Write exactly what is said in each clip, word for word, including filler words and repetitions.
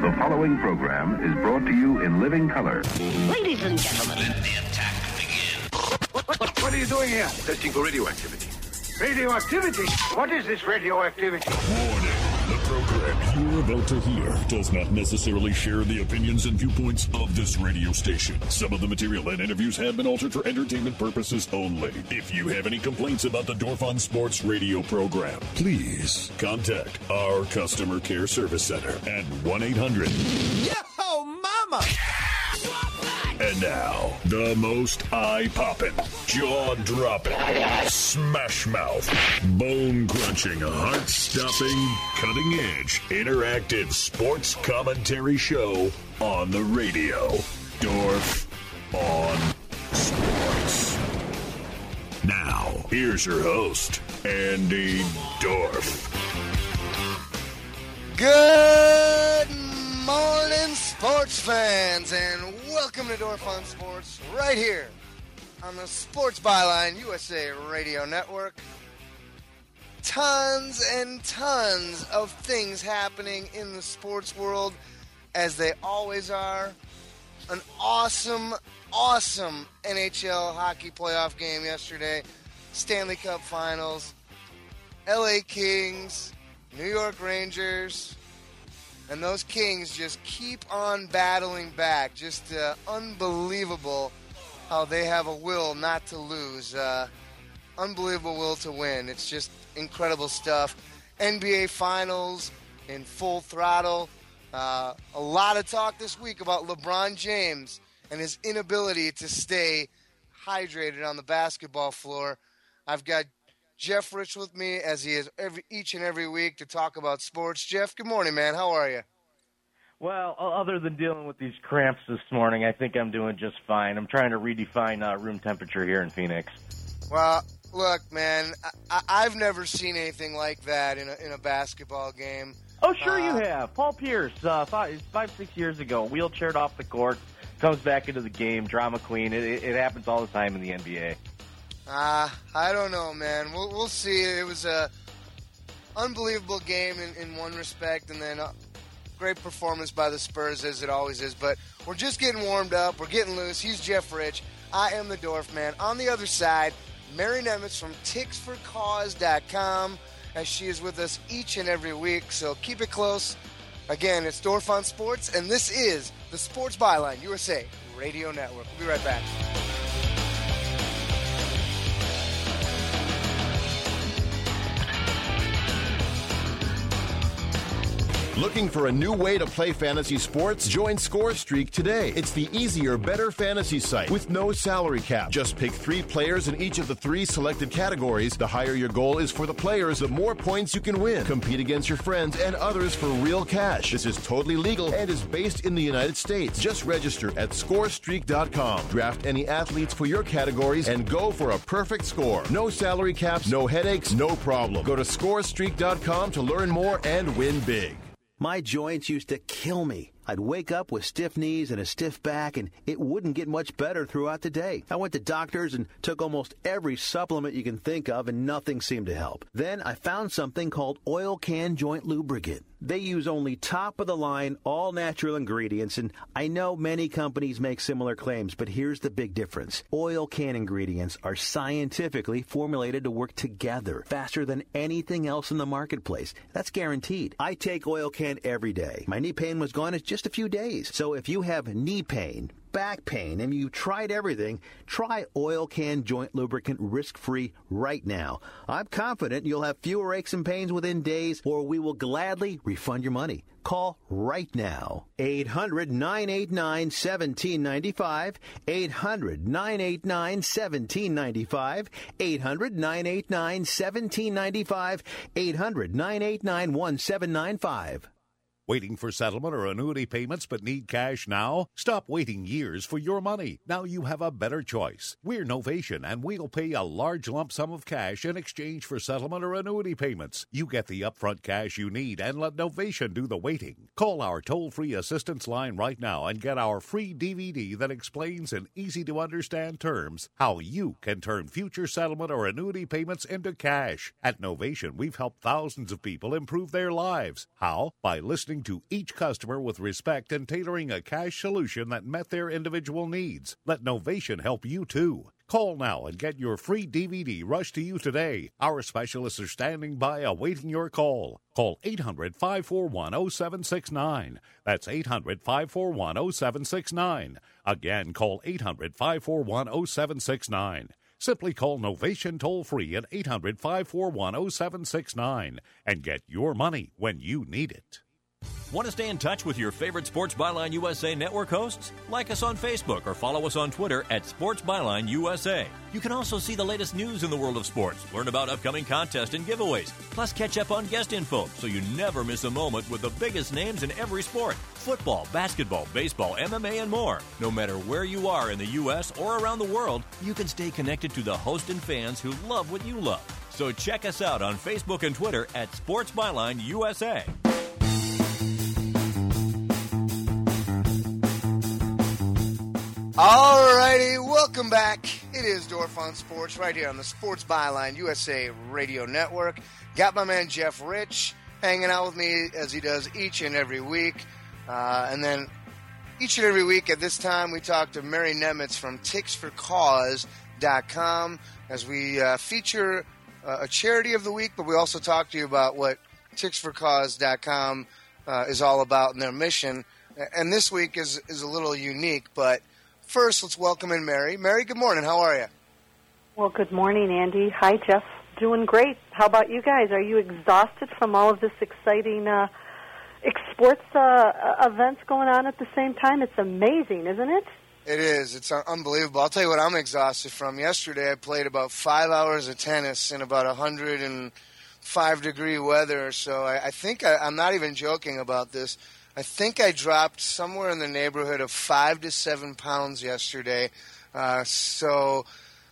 The following program is brought to you in living color. Ladies and gentlemen, let the attack begin. What, what, what are you doing here? Testing for radioactivity. Radioactivity? What is this radioactivity? Warning. The program you're about to hear does not necessarily share the opinions and viewpoints of this radio station. Some of the material and interviews have been altered for entertainment purposes only. If you have any complaints about the Dorf on Sports radio program, please contact our customer care service center at one eight hundred Yo, mama! And now, the most eye-popping, jaw-dropping, smash-mouth, bone-crunching, heart-stopping, cutting-edge, interactive sports commentary show on the radio. Dorf on Sports. Now, here's your host, Andy Dorf. Good morning, sports fans, and welcome to Dorf on Sports, right here on the Sports Byline U S A Radio Network. Tons and tons of things happening in the sports world, as they always are. An awesome, awesome N H L hockey playoff game yesterday. Stanley Cup Finals. L A Kings. New York Rangers. And those Kings just keep on battling back. Just uh, unbelievable how they have a will not to lose. Uh, unbelievable will to win. It's just incredible stuff. N B A Finals in full throttle. Uh, a lot of talk this week about LeBron James and his inability to stay hydrated on the basketball floor. I've got Jeff Rich with me, as he is every each and every week, to talk about sports. Jeff, good morning, man. How are you? Well, other than dealing with these cramps this morning, I think I'm doing just fine. I'm trying to redefine uh, room temperature here in Phoenix. Well, look, man, I- I've never seen anything like that in a, in a basketball game. Oh, sure uh, you have. Paul Pierce, uh, five, five, six years ago, wheelchaired off the court, comes back into the game, drama queen. It, it, it happens all the time in the N B A. Uh, I don't know, man. We'll, we'll see. It was a unbelievable game in, in one respect, and then a great performance by the Spurs, as it always is. But we're just getting warmed up. We're getting loose. He's Jeff Rich. I am the Dorf Man. On the other side, Mary Nemitz from ticks for cause dot com, as she is with us each and every week. So keep it close. Again, it's Dorf on Sports, and this is the Sports Byline U S A Radio Network. We'll be right back. Looking for a new way to play fantasy sports? Join ScoreStreak today. It's the easier, better fantasy site with no salary cap. Just pick three players in each of the three selected categories. The higher your goal is for the players, the more points you can win. Compete against your friends and others for real cash. This is totally legal and is based in the United States. Just register at score streak dot com. Draft any athletes for your categories and go for a perfect score. No salary caps, no headaches, no problem. Go to score streak dot com to learn more and win big. My joints used to kill me. I'd wake up with stiff knees and a stiff back, and it wouldn't get much better throughout the day. I went to doctors and took almost every supplement you can think of, and nothing seemed to help. Then I found something called Oil Can Joint Lubricant. They use only top-of-the-line, all-natural ingredients, and I know many companies make similar claims, but here's the big difference. Oil Can ingredients are scientifically formulated to work together faster than anything else in the marketplace. That's guaranteed. I take Oil Can every day. My knee pain was gone in just a few days. So if you have knee pain, back pain, and you tried everything, try Oil Can Joint Lubricant risk-free right now. I'm confident you'll have fewer aches and pains within days, or we will gladly refund your money. Call right now. eight hundred, nine eight nine, one seven nine five. eight hundred, nine eight nine, one seven nine five. eight hundred, nine eight nine, one seven nine five. eight hundred, nine eight nine, one seven nine five. Waiting for settlement or annuity payments but need cash now? Stop waiting years for your money. Now you have a better choice. We're Novation, and we'll pay a large lump sum of cash in exchange for settlement or annuity payments. You get the upfront cash you need and let Novation do the waiting. Call our toll-free assistance line right now and get our free D V D that explains in easy-to-understand terms how you can turn future settlement or annuity payments into cash. At Novation, we've helped thousands of people improve their lives. How? By listening responding to each customer with respect and tailoring a cash solution that met their individual needs. Let Novation help you too. Call now and get your free D V D rushed to you today. Our specialists are standing by awaiting your call. Call eight hundred, five four one, oh seven six nine. That's eight hundred, five four one, oh seven six nine. Again, call eight hundred, five four one, oh seven six nine. Simply call Novation toll-free at eight hundred, five four one, oh seven six nine and get your money when you need it. Want to stay in touch with your favorite Sports Byline U S A network hosts? Like us on Facebook or follow us on Twitter at Sports Byline U S A. You can also see the latest news in the world of sports, learn about upcoming contests and giveaways, plus catch up on guest info so you never miss a moment with the biggest names in every sport. Football, basketball, baseball, M M A, and more. No matter where you are in the U S or around the world, you can stay connected to the hosts and fans who love what you love. So check us out on Facebook and Twitter at Sports Byline U S A. All righty, welcome back. It is Dorf on Sports right here on the Sports Byline U S A Radio Network. Got my man Jeff Rich hanging out with me as he does each and every week. Uh, and then each and every week at this time, we talk to Mary Nemitz from ticks for cause dot com as we uh, feature uh, a charity of the week, but we also talk to you about what ticks for cause dot com uh, is all about and their mission. And this week is, is a little unique, but first, let's welcome in Mary. Mary, good morning. How are you? Well, good morning, Andy. Hi, Jeff. Doing great. How about you guys? Are you exhausted from all of this exciting uh, sports uh, events going on at the same time? It's amazing, isn't it? It is. It's unbelievable. I'll tell you what I'm exhausted from. Yesterday, I played about five hours of tennis in about one hundred five degree weather. So I, I think I, I'm not even joking about this. I think I dropped somewhere in the neighborhood of five to seven pounds yesterday. Uh, so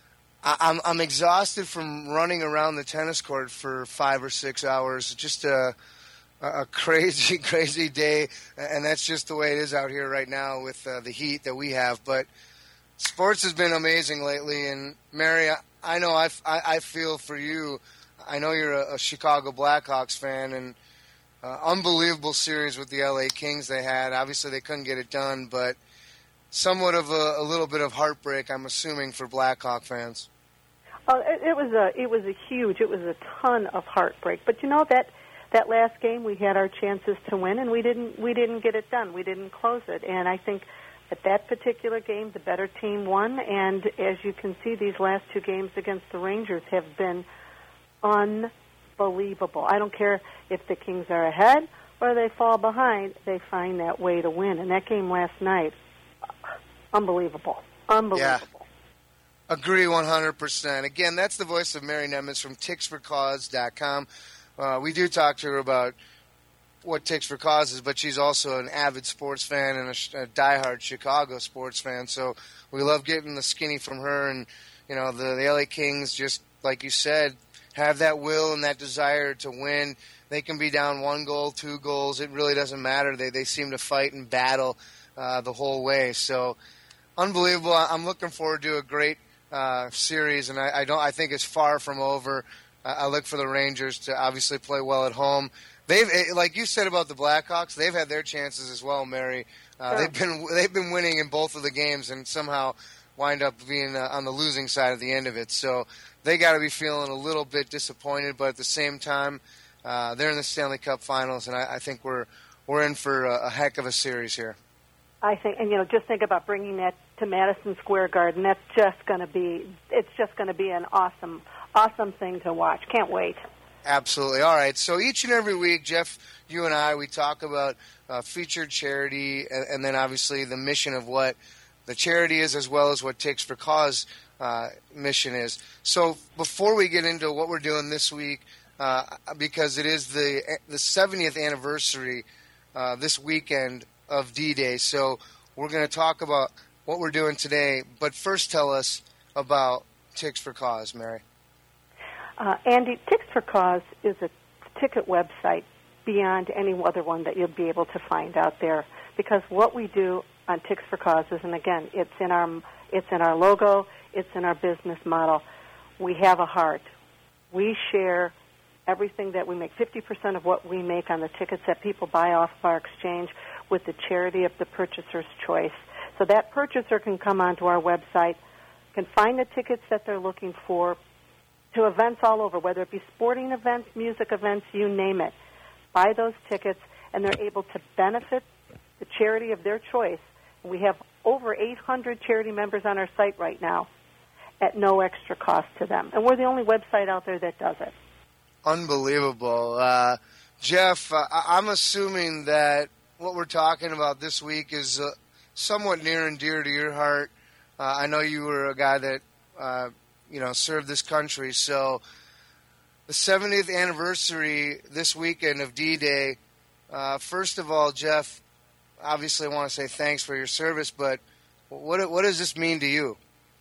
I, I'm, I'm exhausted from running around the tennis court for five or six hours. Just a, a crazy, crazy day. And that's just the way it is out here right now with uh, the heat that we have. But sports has been amazing lately. And Mary, I, I know I, I, I feel for you. I know you're a, a Chicago Blackhawks fan, and Uh, unbelievable series with the L A Kings they had. Obviously, they couldn't get it done, but somewhat of a, a little bit of heartbreak, I'm assuming, for Blackhawk fans. Oh, it, it was a it was a huge, it was a ton of heartbreak. But you know that that last game we had our chances to win, and we didn't we didn't get it done. We didn't close it, and I think at that particular game, the better team won. And as you can see, these last two games against the Rangers have been unbelievable. Unbelievable. I don't care if the Kings are ahead or they fall behind, they find that way to win. And that game last night, unbelievable. Unbelievable. Yeah. Agree one hundred percent. Again, that's the voice of Mary Nemitz from ticks for cause dot com. Uh, we do talk to her about what Ticks for Cause is, but she's also an avid sports fan and a, a diehard Chicago sports fan. So we love getting the skinny from her. And, you know, the, the L A Kings, just like you said, have that will and that desire to win. They can be down one goal, two goals. It really doesn't matter. They they seem to fight and battle uh, the whole way. So unbelievable. I'm looking forward to a great uh, series, and I, I don't. I think it's far from over. Uh, I look for the Rangers to obviously play well at home. They've, like you said about the Blackhawks, they've had their chances as well, Mary. Uh, Sure. They've been they've been winning in both of the games, and somehow wind up being uh, on the losing side at the end of it. So they got to be feeling a little bit disappointed, but at the same time, uh, they're in the Stanley Cup Finals, and I, I think we're we're in for a, a heck of a series here. I think, and you know, just think about bringing that to Madison Square Garden. That's just going to be, it's just going to be an awesome, awesome thing to watch. Can't wait. Absolutely. All right. So each and every week, Jeff, you and I, we talk about uh, featured charity, and, and then obviously the mission of what the charity is, as well as what Ticks for Cause uh, mission is. So before we get into what we're doing this week, uh, because it is the the seventieth anniversary uh, this weekend of D-Day, so we're going to talk about what we're doing today. But first, tell us about Ticks for Cause, Mary. Uh, Andy, Ticks for Cause is a ticket website beyond any other one that you'll be able to find out there. Because what we do on Ticks for Cause is, and again, it's in our it's in our logo, it's in our business model. We have a heart. We share everything that we make, fifty percent of what we make on the tickets that people buy off of our exchange with the charity of the purchaser's choice. So that purchaser can come onto our website, can find the tickets that they're looking for to events all over, whether it be sporting events, music events, you name it. Buy those tickets, and they're able to benefit the charity of their choice. We have over eight hundred charity members on our site right now at no extra cost to them. And we're the only website out there that does it. Unbelievable. Uh, Jeff, uh, I'm assuming that what we're talking about this week is uh, somewhat near and dear to your heart. Uh, I know you were a guy that, uh, you know, served this country. So the seventieth anniversary this weekend of D-Day, uh, first of all, Jeff, obviously I want to say thanks for your service, but what what does this mean to you?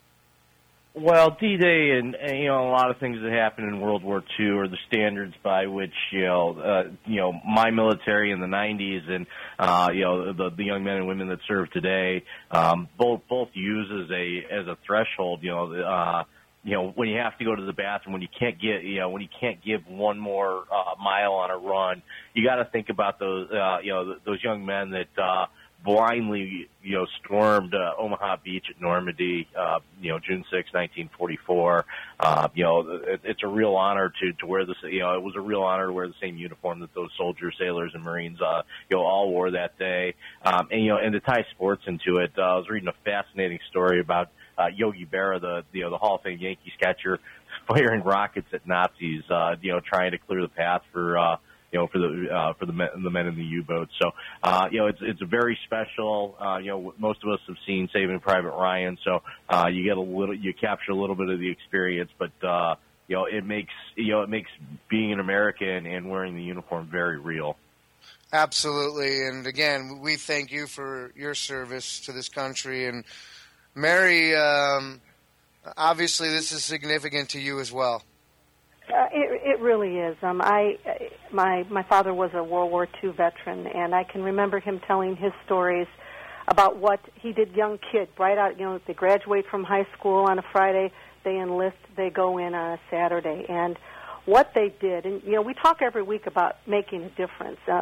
Well, D-Day and, and, you know, a lot of things that happened in World War Two are the standards by which, you know, uh, you know, my military in the nineties and, uh, you know, the, the young men and women that serve today, um, both, both use as a, as a threshold, you know, uh, you know, when you have to go to the bathroom, when you can't get, you know, when you can't give one more, uh, mile on a run, you got to think about those, uh, you know, those young men that, uh, blindly, you know, stormed uh, Omaha Beach at Normandy, uh, you know, June sixth, nineteen forty-four. Uh, you know, it, it's a real honor to, to wear this, you know, it was a real honor to wear the same uniform that those soldiers, sailors, and Marines, uh, you know, all wore that day. Um, and, you know, and to tie sports into it, uh, I was reading a fascinating story about uh, Yogi Berra, the, you know, the Hall of Fame Yankees catcher, firing rockets at Nazis, uh, you know, trying to clear the path for, uh, you know, for the uh, for the men, the men in the U-boats. So, uh, you know, it's it's a very special. Uh, you know, most of us have seen Saving Private Ryan, so uh, you get a little, you capture a little bit of the experience. But uh, you know, it makes you know it makes being an American and wearing the uniform very real. Absolutely, and again, we thank you for your service to this country. And Mary, um, obviously, this is significant to you as well. Uh, it, it really is. Um, I, my my father was a World War Two veteran, and I can remember him telling his stories about what he did. Young kid, right out, you know, they graduate from high school on a Friday, they enlist, they go in on a Saturday, and what they did. And you know, we talk every week about making a difference. Uh,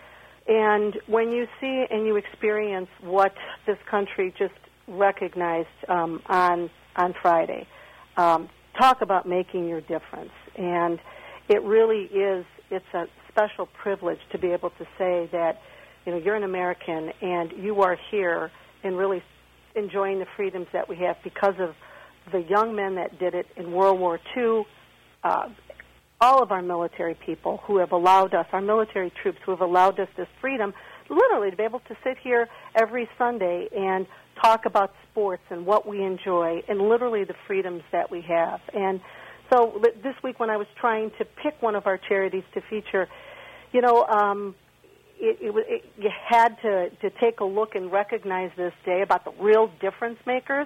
and when you see and you experience what this country just recognized um, on on Friday. Um, Talk about making your difference. And it really is, it's a special privilege to be able to say that, you know, you're an American and you are here and really enjoying the freedoms that we have because of the young men that did it in World War Two, uh, all of our military people who have allowed us, our military troops who have allowed us this freedom, literally to be able to sit here every Sunday and talk about sports and what we enjoy and literally the freedoms that we have. And so this week when I was trying to pick one of our charities to feature, you know, um, it, it, it, you had to, to take a look and recognize this day about the real difference makers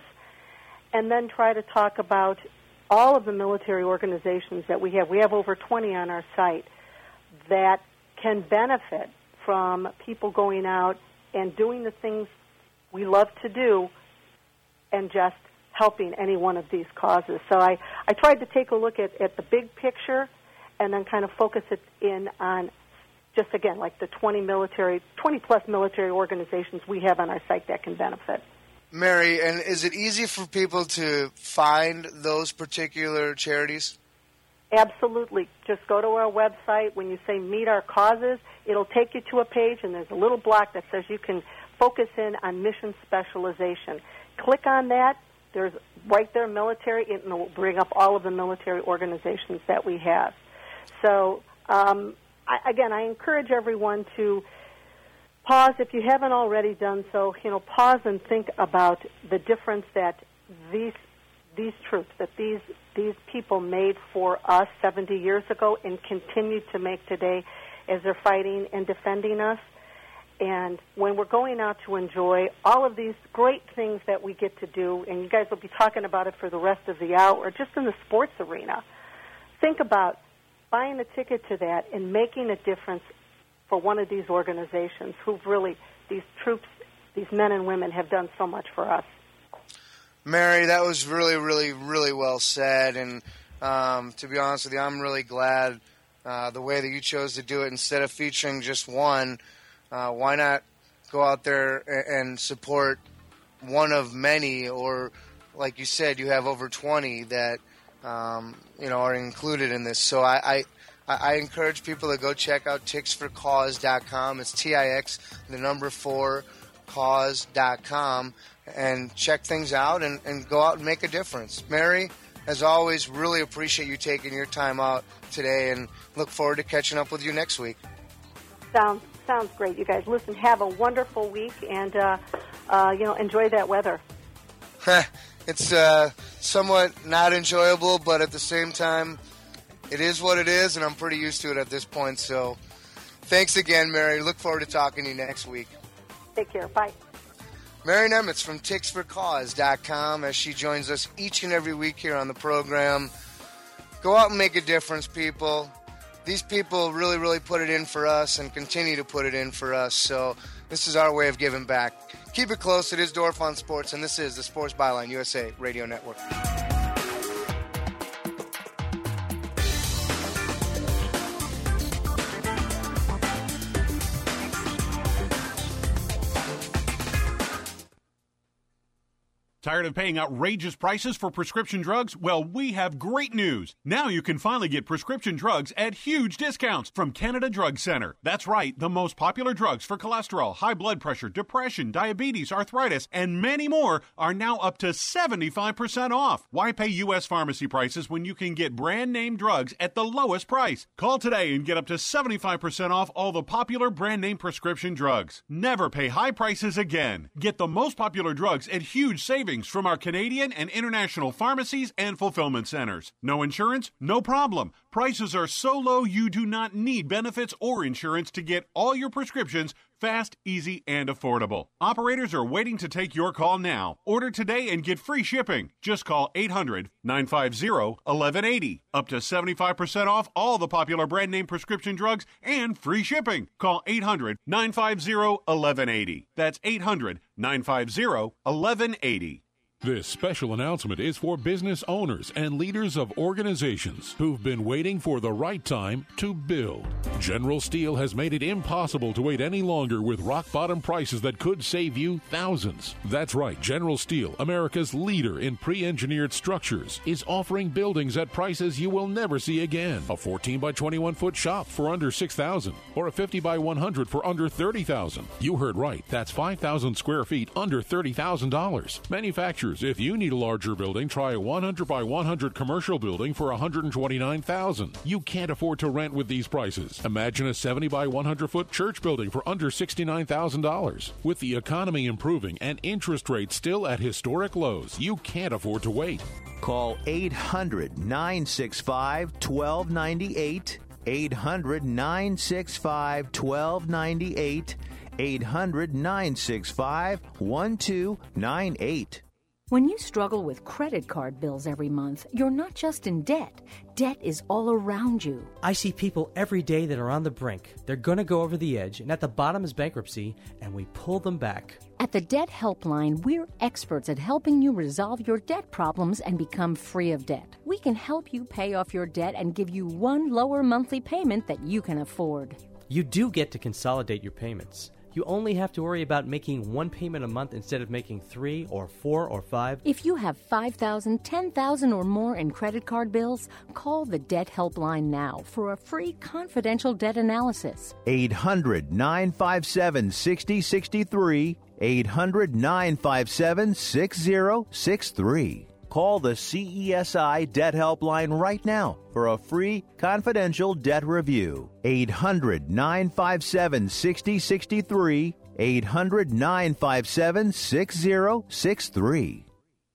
and then try to talk about all of the military organizations that we have. We have over twenty on our site that can benefit from people going out and doing the things we love to do and just helping any one of these causes. So I, I tried to take a look at, at the big picture and then kind of focus it in on just, again, like the twenty military, twenty-plus military organizations we have on our site that can benefit. Mary, and is it easy for people to find those particular charities? Absolutely. Just go to our website. When you say meet our causes, it'll take you to a page, and there's a little block that says you can focus in on mission specialization. Click on that. There's right there military, and it will bring up all of the military organizations that we have. So, um, I, again, I encourage everyone to pause, if you haven't already done so, you know, pause and think about the difference that these these troops, that these these people made for us seventy years ago and continue to make today as they're fighting and defending us. And when we're going out to enjoy all of these great things that we get to do, and you guys will be talking about it for the rest of the hour, just in the sports arena, think about buying a ticket to that and making a difference for one of these organizations who've really, these troops, these men and women have done so much for us. Mary, that was really, really, really well said. And um, to be honest with you, I'm really glad uh, the way that you chose to do it. Instead of featuring just one, uh, why not go out there and support one of many, or like you said, you have over twenty that um, you know are included in this. So I, I, I encourage people to go check out tix for cause dot com. It's T I X, the number four, cause dot com, and check things out and, and go out and make a difference. Mary, as always, really appreciate you taking your time out today, and look forward to catching up with you next week. Sounds sounds great, you guys. Listen, have a wonderful week, and uh, uh, you know, enjoy that weather. It's uh, somewhat not enjoyable, but at the same time, it is what it is, and I'm pretty used to it at this point. So, thanks again, Mary. Look forward to talking to you next week. Take care. Bye. Mary Nemitz from tix for cause dot com, as she joins us each and every week here on the program. Go out and make a difference, people. These people really, really put it in for us and continue to put it in for us. So this is our way of giving back. Keep it close. It is Dorf on Sports, and this is the Sports Byline U S A Radio Network. Tired of paying outrageous prices for prescription drugs? Well, we have great news. Now you can finally get prescription drugs at huge discounts from Canada Drug Center. That's right, the most popular drugs for cholesterol, high blood pressure, depression, diabetes, arthritis, and many more are now up to seventy-five percent off. Why pay U S pharmacy prices when you can get brand name drugs at the lowest price? Call today and get up to seventy-five percent off all the popular brand name prescription drugs. Never pay high prices again. Get the most popular drugs at huge savings from our Canadian and international pharmacies and fulfillment centers. No insurance? No problem. Prices are so low you do not need benefits or insurance to get all your prescriptions fast, easy, and affordable. Operators are waiting to take your call now. Order today and get free shipping. Just call eight hundred, nine five zero, one one eight zero. Up to seventy-five percent off all the popular brand name prescription drugs and free shipping. Call eight hundred, nine five zero, one one eight zero. That's eight hundred, nine five zero, one one eight zero. This special announcement is for business owners and leaders of organizations who've been waiting for the right time to build. General Steel has made it impossible to wait any longer with rock-bottom prices that could save you thousands. That's right, General Steel, America's leader in pre-engineered structures, is offering buildings at prices you will never see again. A fourteen by twenty-one foot shop for under six thousand dollars or a fifty by one hundred for under thirty thousand dollars. You heard right, that's five thousand square feet under thirty thousand dollars. Manufacturers, if you need a larger building, try a one hundred by one hundred commercial building for one hundred twenty-nine thousand dollars. You can't afford to rent with these prices. Imagine a seventy by one hundred foot church building for under sixty-nine thousand dollars. With the economy improving and interest rates still at historic lows, you can't afford to wait. Call eight hundred, nine six five, one two nine eight. eight hundred, nine six five, one two nine eight. eight hundred, nine six five, one two nine eight. When you struggle with credit card bills every month, you're not just in debt. Debt is all around you. I see people every day that are on the brink. They're going to go over the edge, and at the bottom is bankruptcy, and we pull them back. At the Debt Helpline, we're experts at helping you resolve your debt problems and become free of debt. We can help you pay off your debt and give you one lower monthly payment that you can afford. You do get to consolidate your payments. You only have to worry about making one payment a month instead of making three or four or five. If you have five thousand dollars, ten thousand dollars or more in credit card bills, call the Debt Helpline now for a free confidential debt analysis. eight hundred, nine five seven, six zero six three. eight hundred, nine five seven, six zero six three. Call the C E S I Debt Helpline right now for a free confidential debt review. eight hundred, nine five seven, six zero six three. eight hundred, nine five seven, six zero six three.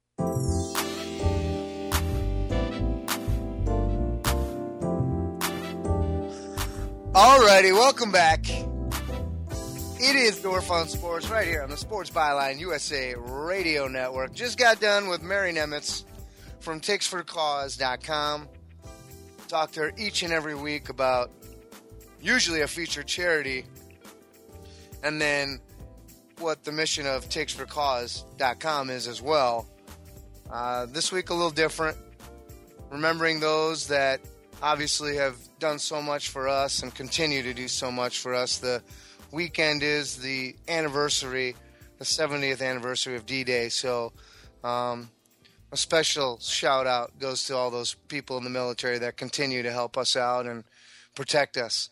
Alrighty, welcome back. It is Dorf on Sports right here on the Sports Byline U S A Radio Network. Just got done with Mary Nemitz from tix for cause dot com. Talk to her each and every week about usually a featured charity and then what the mission of tix for cause dot com is as well. Uh, this week a little different. Remembering those that obviously have done so much for us and continue to do so much for us. The weekend is the anniversary, the seventieth anniversary of D-Day. So um, a special shout out goes to all those people in the military that continue to help us out and protect us.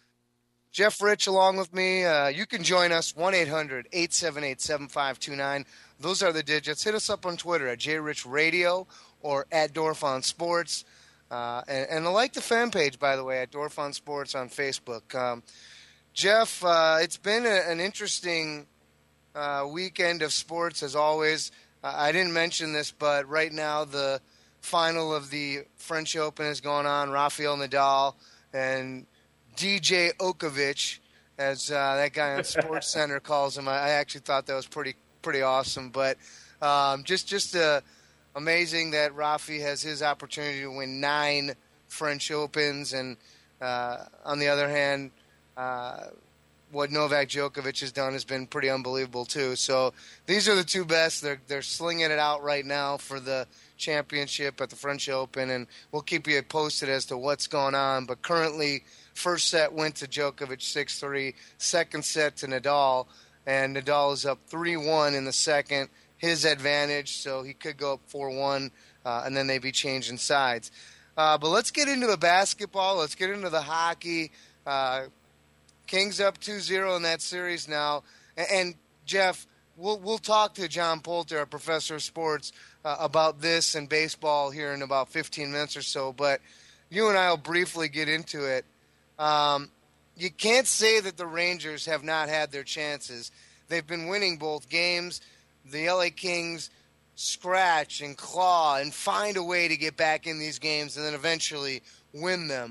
Jeff Rich along with me. Uh, you can join us, one eight hundred eight seven eight seven five two nine. Those are the digits. Hit us up on Twitter at J Rich Radio or at Dorfon Sports. Uh, and, and I like the fan page, by the way, at Dorfon Sports on Facebook. Um, Jeff, uh, it's been a, an interesting uh, weekend of sports, as always. Uh, I didn't mention this, but right now the final of the French Open is going on. Rafael Nadal and D J Okovic, as uh, that guy on Sports Center calls him. I, I actually thought that was pretty pretty awesome. But um, just just uh, amazing that Rafi has his opportunity to win nine French Opens. And uh, on the other hand, uh, what Novak Djokovic has done has been pretty unbelievable too. So these are the two best. They're they're slinging it out right now for the championship at the French Open, and we'll keep you posted as to what's going on. But currently, first set went to Djokovic six three, second set to Nadal, and Nadal is up three one in the second, his advantage, so he could go up four one, uh, and then they'd be changing sides. Uh, but let's get into the basketball. Let's get into the hockey. Uh, Kings up two zero in that series now. And, and Jeff, we'll we'll talk to John Poulter, a professor of sports, uh, about this and baseball here in about fifteen minutes or so. But you and I will briefly get into it. Um, you can't say that the Rangers have not had their chances. They've been winning both games. The L A Kings scratch and claw and find a way to get back in these games and then eventually win them.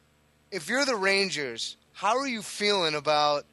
If you're the Rangers, how are you feeling about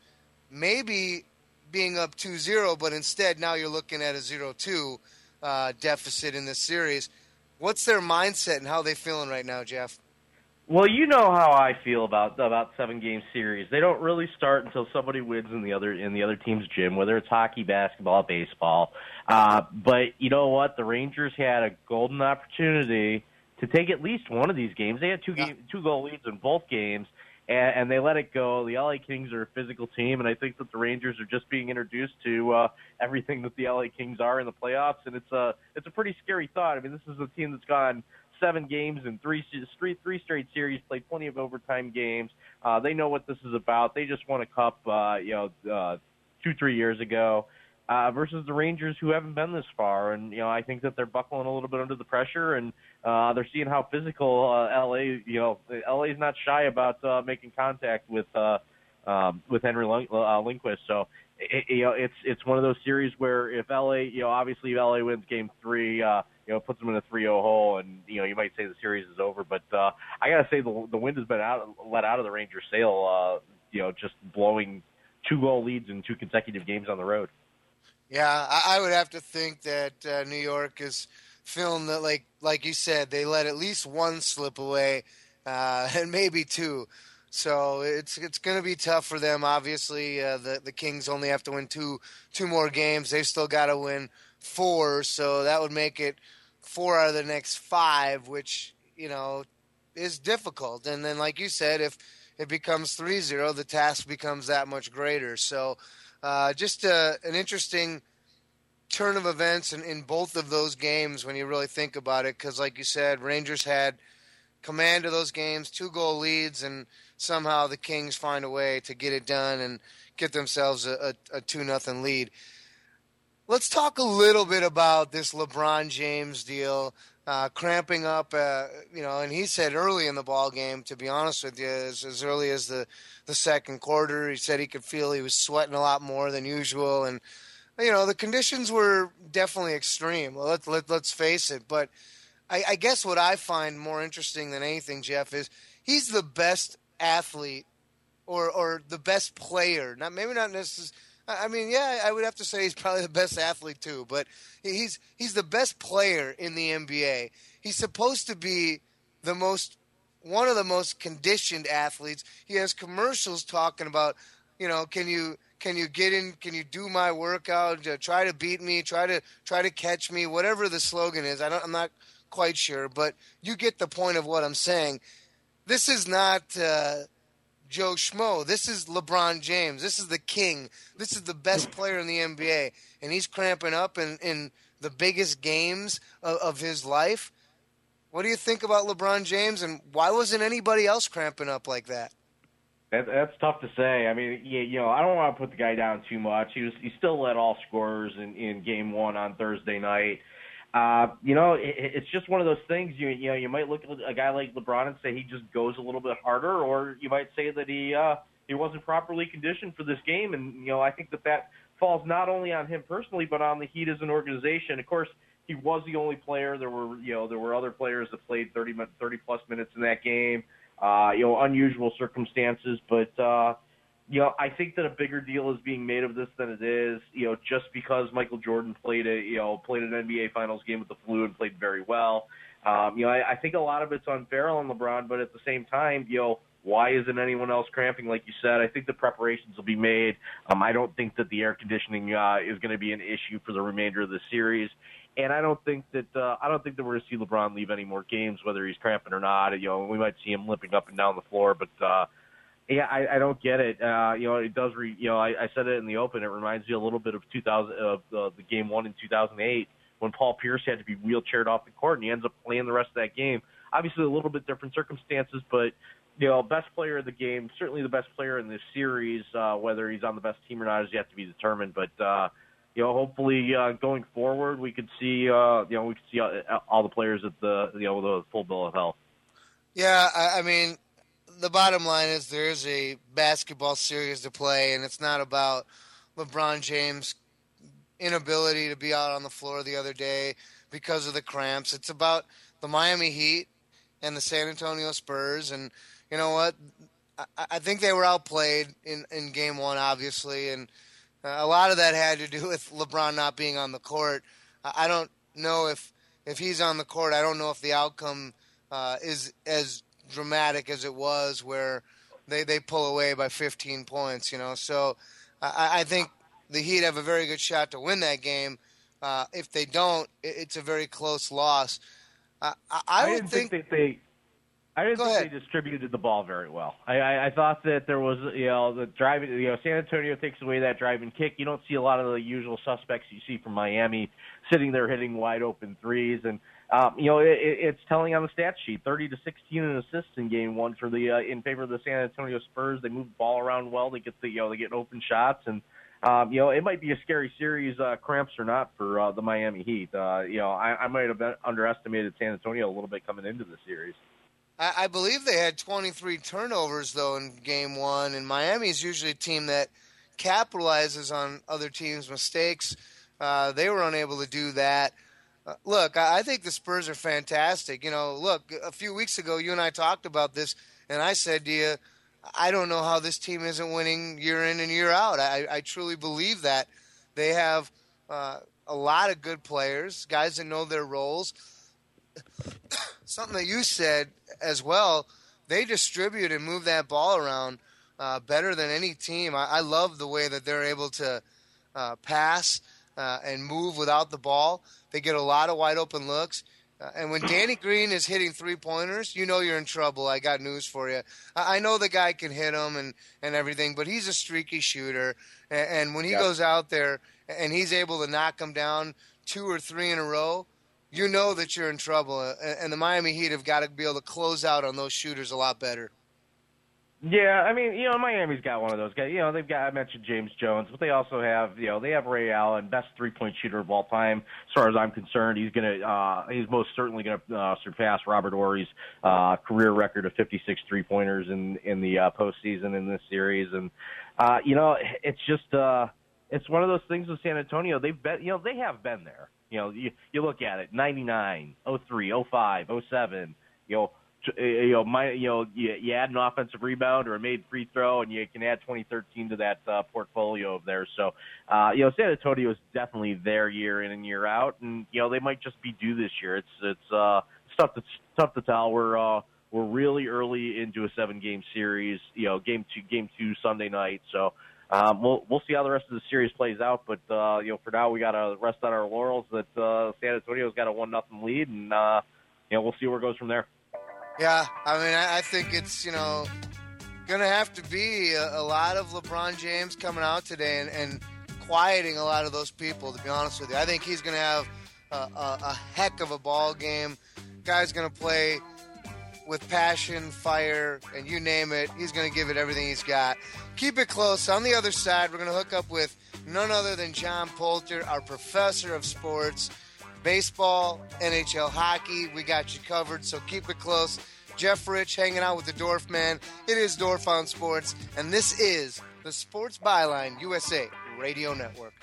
maybe being up two zero, but instead now you're looking at a zero two uh, deficit in this series? What's their mindset and how are they feeling right now, Jeff? Well, you know how I feel about about seven game series. They don't really start until somebody wins in the other in the other team's gym, whether it's hockey, basketball, baseball. Uh, but you know what? The Rangers had a golden opportunity to take at least one of these games. They had two game, two goal leads in both games, and, and they let it go. The L A Kings are a physical team, and I think that the Rangers are just being introduced to uh, everything that the L A Kings are in the playoffs, and it's a it's a pretty scary thought. I mean, this is a team that's gone seven games in three three three straight series, played plenty of overtime games. Uh, they know what this is about. They just won a cup, uh, you know, uh, two three years ago, uh, versus the Rangers, who haven't been this far. And you know, I think that they're buckling a little bit under the pressure, and uh, they're seeing how physical uh, L A. You know, L A is not shy about uh, making contact with uh, um, with Henry Lund- uh, Lindquist. So. It, you know, it's it's one of those series where if L A, you know, obviously if L A wins Game Three, uh, you know, puts them in a three oh hole, and you know, you might say the series is over. But uh, I gotta say the the wind has been out let out of the Rangers' sail. Uh, you know, just blowing two goal leads in two consecutive games on the road. Yeah, I, I would have to think that uh, New York is feeling that, like like you said, they let at least one slip away, uh, and maybe two. So it's it's going to be tough for them. Obviously, uh, the the Kings only have to win two two more games. They've still got to win four, so that would make it four out of the next five, which you know is difficult. And then, like you said, if it becomes three zero, the task becomes that much greater. So, uh, just a, an interesting turn of events in, in both of those games when you really think about it. Because, like you said, Rangers had command of those games, two goal leads, and somehow the Kings find a way to get it done and get themselves a, a, a two nothing lead. Let's talk a little bit about this LeBron James deal, uh, cramping up, uh, you know, and he said early in the ball game, to be honest with you, as, as early as the, the second quarter, he said he could feel he was sweating a lot more than usual. And, you know, the conditions were definitely extreme. Well, let, let, let's face it. But I, I guess what I find more interesting than anything, Jeff, is he's the best athlete or or the best player. Not maybe not necessarily. I mean, yeah, I would have to say he's probably the best athlete too. But he's he's the best player in the N B A. He's supposed to be the most one of the most conditioned athletes. He has commercials talking about, you know, can you can you get in? Can you do my workout? Uh, try to beat me. Try to try to catch me. Whatever the slogan is, I don't. I'm not quite sure, but you get the point of what I'm saying. this is not uh, Joe Schmo. This is LeBron James. This is the king. This is the best player in the N B A, and he's cramping up in, in the biggest games of, of his life. What do you think about LeBron James, and why wasn't anybody else cramping up like that? That, that's tough to say. I mean, you, you know, I don't want to put the guy down too much. He was he still led all scorers in, in Game One on Thursday night. Uh, you know, it, it's just one of those things. You you know, you might look at a guy like LeBron and say he just goes a little bit harder, or you might say that he uh, he wasn't properly conditioned for this game. And you know, I think that that falls not only on him personally, but on the Heat as an organization. Of course, he was the only player. There were you know there were other players that played thirty, thirty plus minutes in that game. Uh, you know, unusual circumstances, but uh, you know, I think that a bigger deal is being made of this than it is. You know, just because Michael Jordan played a you know played an N B A Finals game with the flu and played very well. Um, you know, I, I think a lot of it's unfair on LeBron, but at the same time, you know, why isn't anyone else cramping? Like you said, I think the preparations will be made. Um, I don't think that the air conditioning uh, is going to be an issue for the remainder of the series. And I don't think that uh, I don't think that we're going to see LeBron leave any more games, whether he's cramping or not. You know, we might see him limping up and down the floor, but uh, yeah, I, I don't get it. Uh, you know, it does. Re, you know, I, I said it in the open. It reminds me a little bit of two thousand of uh, the game one in two thousand eight when Paul Pierce had to be wheelchaired off the court, and he ends up playing the rest of that game. Obviously, a little bit different circumstances, but you know, best player of the game, certainly the best player in this series. Uh, whether he's on the best team or not is yet to be determined, but. Uh, You know, hopefully uh, going forward, we could see, uh, you know, we could see all the players at the, you know, the full bill of health. Yeah, I, I mean, the bottom line is there is a basketball series to play, and it's not about LeBron James' inability to be out on the floor the other day because of the cramps. It's about the Miami Heat and the San Antonio Spurs, and you know what? I, I think they were outplayed in, in Game One, obviously, and. Uh, a lot of that had to do with LeBron not being on the court. I don't know if if he's on the court, I don't know if the outcome uh, is as dramatic as it was where they, they pull away by fifteen points, you know. So I, I think the Heat have a very good shot to win that game. Uh, if they don't, it, it's a very close loss. Uh, I, I, I would didn't think, think that they... I didn't Go think ahead. they distributed the ball very well. I, I, I thought that there was, you know, the driving. You know, San Antonio takes away that driving kick. You don't see a lot of the usual suspects you see from Miami sitting there hitting wide open threes, and um, you know, it, it's telling on the stat sheet: thirty to sixteen in assists in game one for the uh, in favor of the San Antonio Spurs. They move the ball around well. They get the, you know, they get open shots, and um, you know, it might be a scary series, uh, cramps or not, for uh, the Miami Heat. Uh, you know, I, I might have been underestimated San Antonio a little bit coming into the series. I believe they had twenty-three turnovers, though, in Game one, and Miami is usually a team that capitalizes on other teams' mistakes. Uh, they were unable to do that. Uh, look, I, I think the Spurs are fantastic. You know, look, a few weeks ago, you and I talked about this, and I said to you, I don't know how this team isn't winning year in and year out. I, I truly believe that. They have uh, a lot of good players, guys that know their roles. Something that you said as well, they distribute and move that ball around uh, better than any team. I, I love the way that they're able to uh, pass uh, and move without the ball. They get a lot of wide open looks. Uh, and when Danny Green is hitting three-pointers, you know you're in trouble. I got news for you. I, I know the guy can hit them and, and everything, but he's a streaky shooter. And, and when he Yep. goes out there and he's able to knock them down two or three in a row, you know that you're in trouble, and the Miami Heat have got to be able to close out on those shooters a lot better. Yeah, I mean, you know, Miami's got one of those guys. You know, they've got, I mentioned James Jones, but they also have, you know, they have Ray Allen, best three-point shooter of all time. As far as I'm concerned, he's going to, uh, he's most certainly going to uh, surpass Robert Horry's uh, career record of fifty-six three-pointers in in the uh, postseason in this series. And uh, you know, it's just, uh, it's one of those things with San Antonio. They've been, you know, they have been there. You know, you, you look at it, ninety-nine, oh three, oh five, oh seven, you know, you know, my, you know, you, you add an offensive rebound or a made free throw, and you can add twenty thirteen to that uh, portfolio of theirs. So, uh, you know, San Antonio is definitely their year in and year out, and you know, they might just be due this year. It's it's uh, it's tough to tough to tell. We're uh, we're really early into a seven game series. You know, game two, game two Sunday night. So. Um, we'll we'll see how the rest of the series plays out, but uh, you know, for now we got to rest on our laurels that uh, San Antonio's got a one nothing lead, and uh, you know, we'll see where it goes from there. Yeah, I mean, I, I think it's, you know, going to have to be a, a lot of LeBron James coming out today and, and quieting a lot of those people, to be honest with you. I think he's going to have a, a, a heck of a ball game. Guy's going to play with passion, fire, and you name it. He's going to give it everything he's got. Keep it close. On the other side, we're going to hook up with none other than John Poulter, our professor of sports, baseball, N H L hockey. We got you covered, so keep it close. Jeff Rich hanging out with the Dorf Man. It is Dorf on Sports, and this is the Sports Byline U S A Radio Network.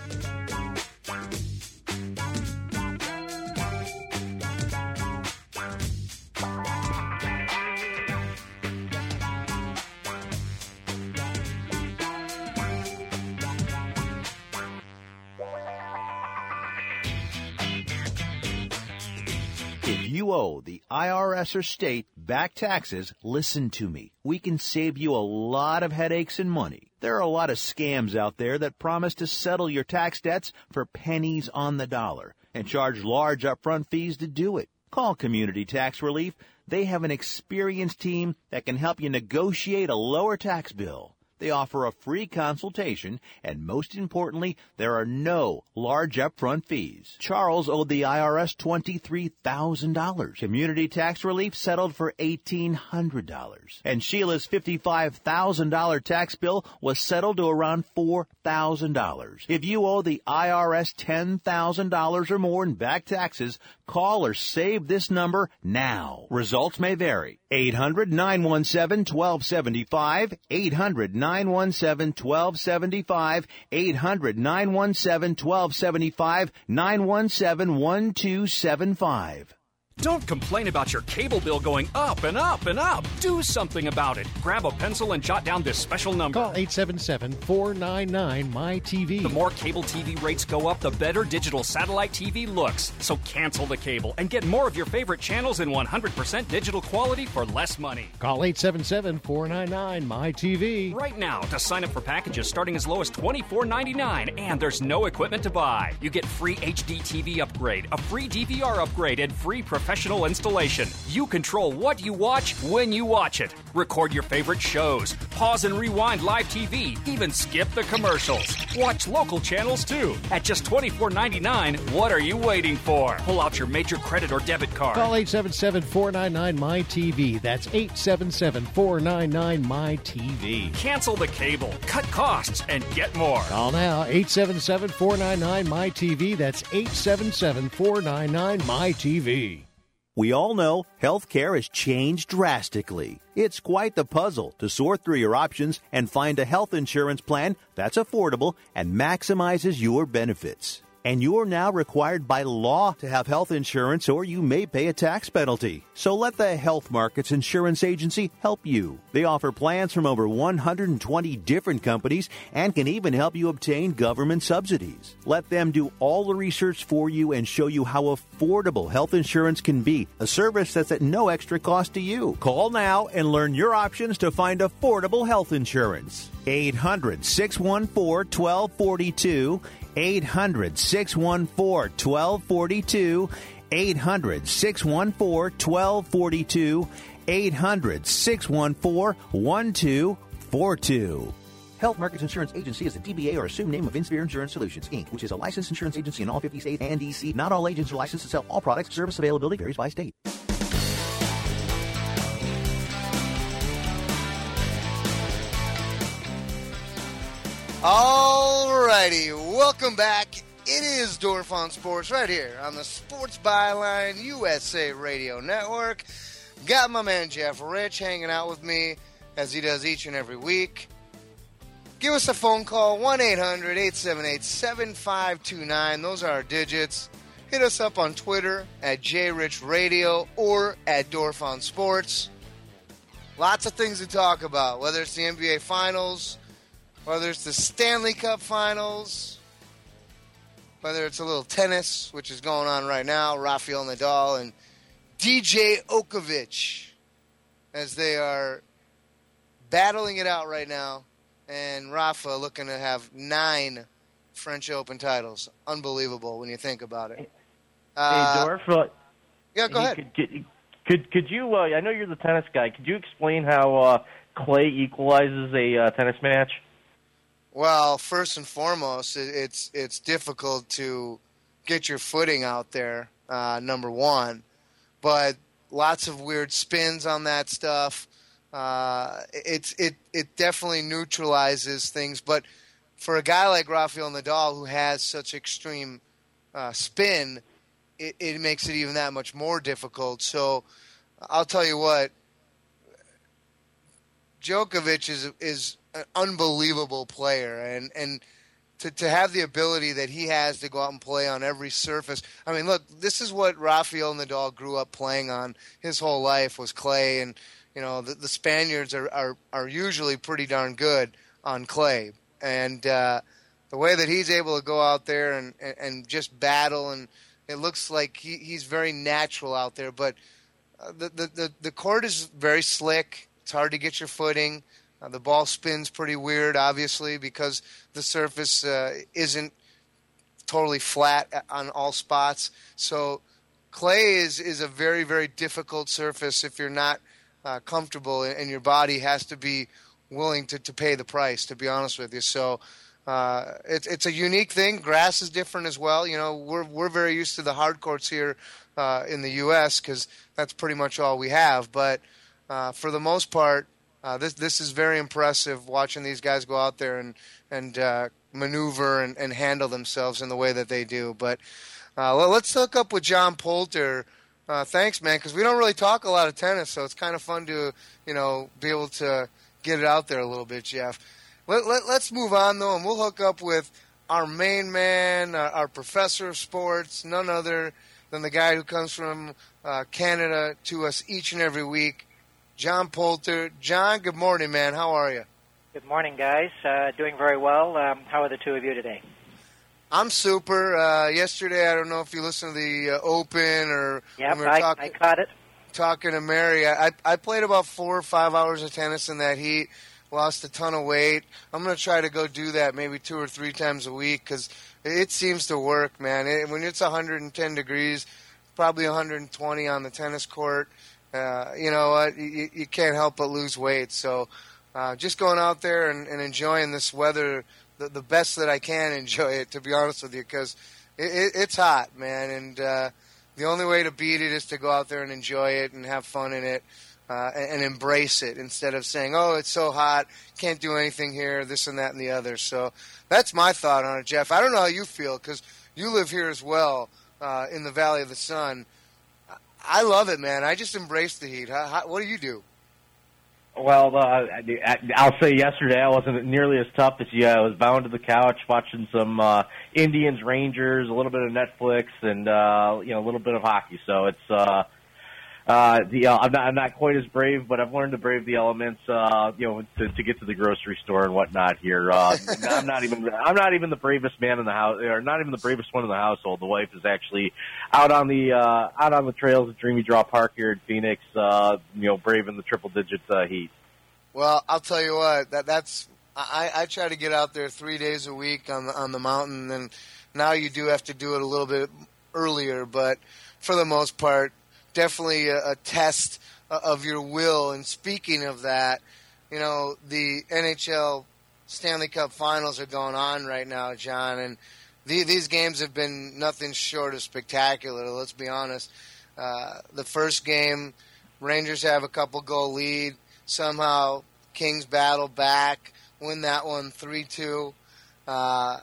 If you owe the I R S or state back taxes, listen to me. We can save you a lot of headaches and money. There are a lot of scams out there that promise to settle your tax debts for pennies on the dollar and charge large upfront fees to do it. Call Community Tax Relief. They have an experienced team that can help you negotiate a lower tax bill. They offer a free consultation, and most importantly, there are no large upfront fees. Charles owed the I R S twenty-three thousand dollars. Community Tax Relief settled for eighteen hundred dollars. And Sheila's fifty-five thousand dollars tax bill was settled to around four thousand dollars. If you owe the I R S ten thousand dollars or more in back taxes, call or save this number now. Results may vary. eight hundred, nine one seven, one two seven five, eight hundred, nine one seven, one two seven five, eight hundred, nine one seven, one two seven five, nine one seven, one two seven five. Don't complain about your cable bill going up and up and up. Do something about it. Grab a pencil and jot down this special number. Call eight seven seven, four nine nine, M Y T V. The more cable T V rates go up, the better digital satellite T V looks. So cancel the cable and get more of your favorite channels in one hundred percent digital quality for less money. Call eight seven seven, four nine nine, M Y T V. Right now to sign up for packages starting as low as twenty-four ninety-nine, and there's no equipment to buy. You get free H D T V upgrade, a free D V R upgrade, and free professional installation. You control what you watch when you watch it. Record your favorite shows. Pause and rewind live T V. Even skip the commercials. Watch local channels too. At just twenty-four ninety-nine, what are you waiting for? Pull out your major credit or debit card. Call eight seven seven, four nine nine, M Y T V. That's eight seven seven, four nine nine, M Y T V. Cancel the cable, cut costs, and get more. Call now, eight seven seven, four nine nine, M Y T V. That's eight seven seven, four nine nine, M Y T V. We all know healthcare has changed drastically. It's quite the puzzle to sort through your options and find a health insurance plan that's affordable and maximizes your benefits. And you're now required by law to have health insurance, or you may pay a tax penalty. So let the Health Markets Insurance Agency help you. They offer plans from over one hundred twenty different companies and can even help you obtain government subsidies. Let them do all the research for you and show you how affordable health insurance can be, a service that's at no extra cost to you. Call now and learn your options to find affordable health insurance. eight hundred, six one four, one two four two. eight hundred, six one four, one two four two, eight hundred, six one four, one two four two, eight hundred, six one four, one two four two. Health Markets Insurance Agency is a D B A or assumed name of Inspire Insurance Solutions, Incorporated, which is a licensed insurance agency in all fifty states and D C. Not all agents are licensed to sell all products. Service availability varies by state. Alrighty, welcome back. It is Dorf on Sports right here on the Sports Byline U S A Radio Network. Got my man Jeff Rich hanging out with me as he does each and every week. Give us a phone call, one eight hundred, eight seven eight, seven five two nine. Those are our digits. Hit us up on Twitter at J Rich Radio or at Dorf on Sports. Lots of things to talk about, whether it's the N B A Finals, whether it's the Stanley Cup Finals, whether it's a little tennis, which is going on right now, Rafael Nadal and D J Okovic, as they are battling it out right now, and Rafa looking to have nine French Open titles. Unbelievable when you think about it. Uh, hey, Dorf, uh, yeah, go he ahead. Could get, Could could you? Uh, I know you're the tennis guy. Could you explain how uh, clay equalizes a uh, tennis match? Well, first and foremost, it, it's it's difficult to get your footing out there. Uh, number one, but lots of weird spins on that stuff. Uh, it's it it definitely neutralizes things. But for a guy like Rafael Nadal, who has such extreme uh, spin, it, it makes it even that much more difficult. So I'll tell you what, Djokovic is is an unbelievable player, and and to to have the ability that he has to go out and play on every surface. I mean, look, this is what Rafael Nadal grew up playing on. His whole life was clay, and you know the, the Spaniards are, are are usually pretty darn good on clay, and uh, the way that he's able to go out there and and, and just battle, and it looks like he, he's very natural out there. But uh, the, the the the court is very slick. It's hard to get your footing. Uh, the ball spins pretty weird, obviously, because the surface uh, isn't totally flat on all spots. So clay is, is a very, very difficult surface if you're not uh, comfortable, and your body has to be willing to, to pay the price, to be honest with you. So uh, it's it's a unique thing. Grass is different as well. You know, we're we're very used to the hard courts here uh, in the U S because that's pretty much all we have. But uh, for the most part, Uh, this this is very impressive, watching these guys go out there and and uh, maneuver and, and handle themselves in the way that they do. But uh, let's hook up with John Poulter. Uh, thanks, man, because we don't really talk a lot of tennis, so it's kind of fun to you know be able to get it out there a little bit, Jeff. Let, let, let's move on, though, and we'll hook up with our main man, our, our professor of sports, none other than the guy who comes from uh, Canada to us each and every week, John Poulter. John, good morning, man. How are you? Good morning, guys. Uh, doing very well. Um, how are the two of you today? I'm super. Uh, yesterday, I don't know if you listened to the uh, Open or yep, when we were I, talking, I caught it. Talking to Mary. I, I played about four or five hours of tennis in that heat, lost a ton of weight. I'm going to try to go do that maybe two or three times a week because it seems to work, man. It, when it's one hundred ten degrees, probably one hundred twenty on the tennis court, Uh, you know what? You, you can't help but lose weight. So uh, just going out there and, and enjoying this weather the, the best that I can enjoy it, to be honest with you, because it, it, it's hot, man. And uh, the only way to beat it is to go out there and enjoy it and have fun in it uh, and, and embrace it instead of saying, oh, it's so hot, can't do anything here, this and that and the other. So that's my thought on it, Jeff. I don't know how you feel because you live here as well uh, in the Valley of the Sun. I love it, man. I just embrace the heat. How, how, what do you do? Well, uh, I'll say yesterday I wasn't nearly as tough as you. I was bound to the couch watching some uh, Indians, Rangers, a little bit of Netflix, and uh, you know a little bit of hockey. So it's uh, uh, the uh, I'm not I'm not quite as brave, but I've learned to brave the elements. Uh, you know, to, to get to the grocery store and whatnot here. Uh, I'm not even I'm not even the bravest man in the house, or not even the bravest one in the household. The wife is actually out on the uh, out on the trails at Dreamy Draw Park here in Phoenix. Uh, you know, braving the triple digit uh, heat. Well, I'll tell you what. That that's I, I try to get out there three days a week on the on the mountain, and now you do have to do it a little bit earlier, but for the most part, definitely a, a test of your will. And speaking of that, you know, the N H L Stanley Cup Finals are going on right now, John, and the, these games have been nothing short of spectacular. Let's be honest. Uh, the first game, Rangers have a couple goal lead. Somehow, Kings battle back, win that one three two. Uh,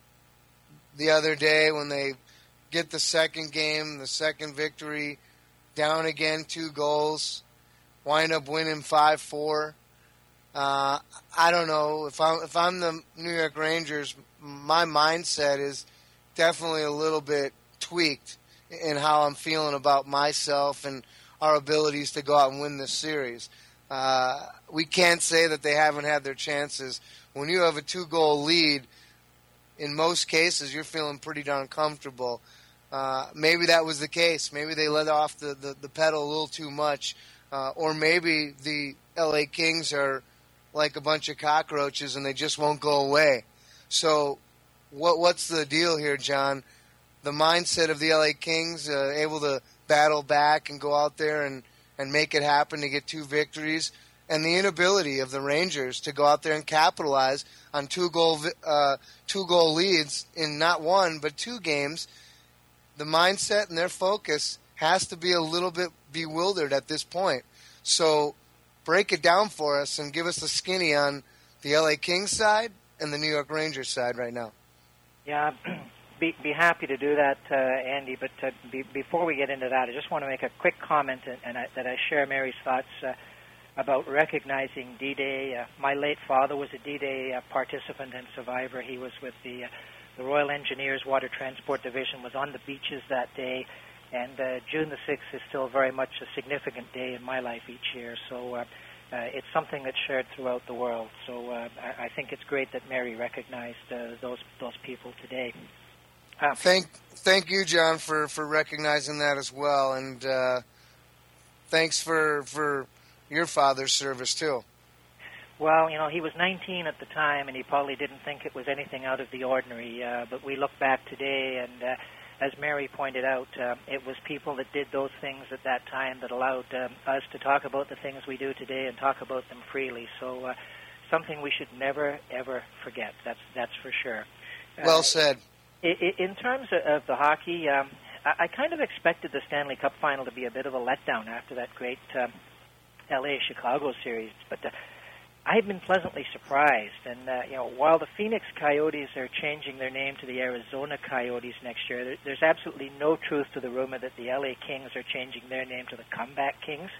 the other day, when they get the second game, the second victory, down again two goals, wind up winning five four. Uh, I don't know. If I'm, if I'm the New York Rangers, my mindset is definitely a little bit tweaked in how I'm feeling about myself and our abilities to go out and win this series. Uh, we can't say that they haven't had their chances. When you have a two-goal lead, in most cases, you're feeling pretty darn comfortable. Uh, maybe that was the case. Maybe they let off the, the, the pedal a little too much. Uh, or maybe the L A Kings are like a bunch of cockroaches and they just won't go away. So what what's the deal here, John? The mindset of the L A Kings, uh, able to battle back and go out there and – and make it happen to get two victories, and the inability of the Rangers to go out there and capitalize on two goal uh, two goal leads in not one but two games. The mindset and their focus has to be a little bit bewildered at this point. So break it down for us and give us a skinny on the L A Kings side and the New York Rangers side right now. Yeah, be, be happy to do that, uh, Andy. But uh, be, before we get into that, I just want to make a quick comment and, and I, that I share Mary's thoughts uh, about recognizing D-Day. Uh, my late father was a D-Day uh, participant and survivor. He was with the, uh, the Royal Engineers Water Transport Division, was on the beaches that day. And uh, June the sixth is still very much a significant day in my life each year. So uh, uh, it's something that's shared throughout the world. So uh, I, I think it's great that Mary recognized uh, those those people today. Uh, thank thank you, John, for, for recognizing that as well. And uh, thanks for for your father's service, too. Well, you know, he was nineteen at the time, and he probably didn't think it was anything out of the ordinary. Uh, but we look back today, and uh, as Mary pointed out, uh, it was people that did those things at that time that allowed um, us to talk about the things we do today and talk about them freely. So uh, something we should never, ever forget. That's that's for sure. Well uh, said. In terms of the hockey, um, I kind of expected the Stanley Cup final to be a bit of a letdown after that great um, L A-Chicago series, but uh, I've been pleasantly surprised. And uh, you know, while the Phoenix Coyotes are changing their name to the Arizona Coyotes next year, there, there's absolutely no truth to the rumor that the L A Kings are changing their name to the Comeback Kings.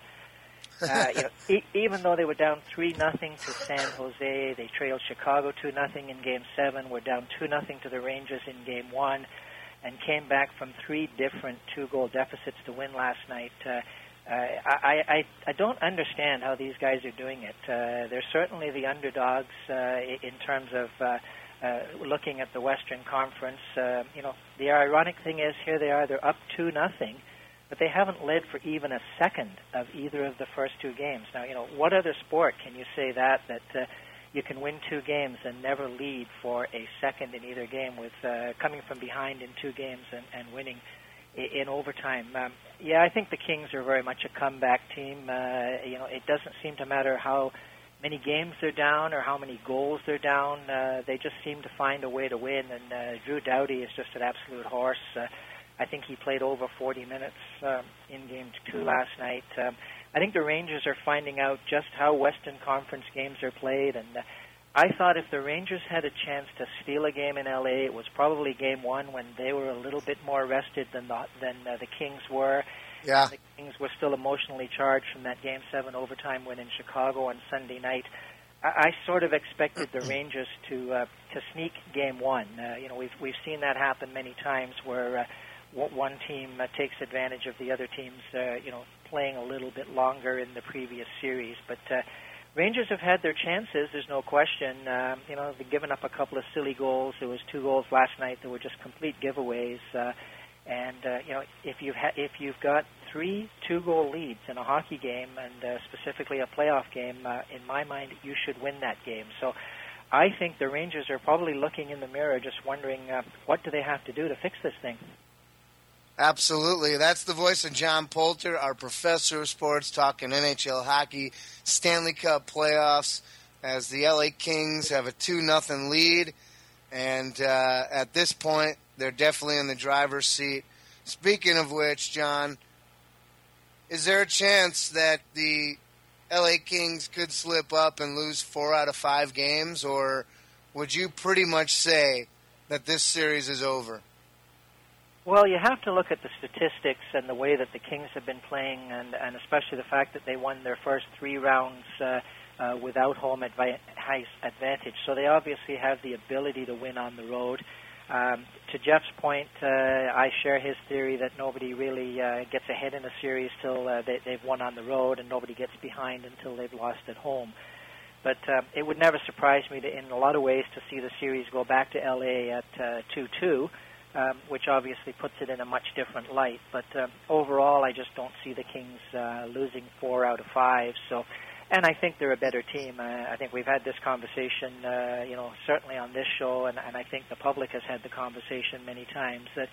Uh, you know, e- even though they were down three nothing to San Jose, they trailed Chicago two nothing in Game Seven. Were down two nothing to the Rangers in Game One, and came back from three different two-goal deficits to win last night. Uh, uh, I, I I don't understand how these guys are doing it. Uh, they're certainly the underdogs uh, in terms of uh, uh, looking at the Western Conference. Uh, you know, the ironic thing is here they are. They're up two nothing. But they haven't led for even a second of either of the first two games. Now, you know, what other sport can you say that, that uh, you can win two games and never lead for a second in either game with uh, coming from behind in two games and, and winning in, in overtime? Um, yeah, I think the Kings are very much a comeback team. Uh, you know, it doesn't seem to matter how many games they're down or how many goals they're down. Uh, they just seem to find a way to win, and uh, Drew Doughty is just an absolute horse. Uh, I think he played over forty minutes um, in Game two last night. Um, I think the Rangers are finding out just how Western Conference games are played, and uh, I thought if the Rangers had a chance to steal a game in L A, it was probably Game one when they were a little bit more rested than the, than uh, the Kings were. Yeah. The Kings were still emotionally charged from that Game seven overtime win in Chicago on Sunday night. I, I sort of expected the Rangers to uh, to sneak Game one. Uh, you know, we've we've seen that happen many times where uh, one team uh, takes advantage of the other team's, uh, you know, playing a little bit longer in the previous series. But uh, Rangers have had their chances. There's no question. Uh, you know, they've given up a couple of silly goals. There was two goals last night that were just complete giveaways. Uh, and uh, you know, if you've ha- if you've got three two-goal leads in a hockey game, and uh, specifically a playoff game, uh, in my mind, you should win that game. So I think the Rangers are probably looking in the mirror, just wondering uh, what do they have to do to fix this thing. Absolutely. That's the voice of John Poulter, our professor of sports, talking N H L hockey, Stanley Cup playoffs, as the L A Kings have a two nothing lead. And uh, at this point, they're definitely in the driver's seat. Speaking of which, John, is there a chance that the L A Kings could slip up and lose four out of five games, or would you pretty much say that this series is over? Well, you have to look at the statistics and the way that the Kings have been playing, and, and especially the fact that they won their first three rounds uh, uh, without home advi- advantage. So they obviously have the ability to win on the road. Um, to Jeff's point, uh, I share his theory that nobody really uh, gets ahead in a series till uh, they, they've won on the road, and nobody gets behind until they've lost at home. But uh, it would never surprise me to, in a lot of ways, to see the series go back to L A at uh, two two. Um, which obviously puts it in a much different light. But uh, overall, I just don't see the Kings uh, losing four out of five. So, and I think they're a better team. Uh, I think we've had this conversation, uh, you know, certainly on this show, and, and I think the public has had the conversation many times that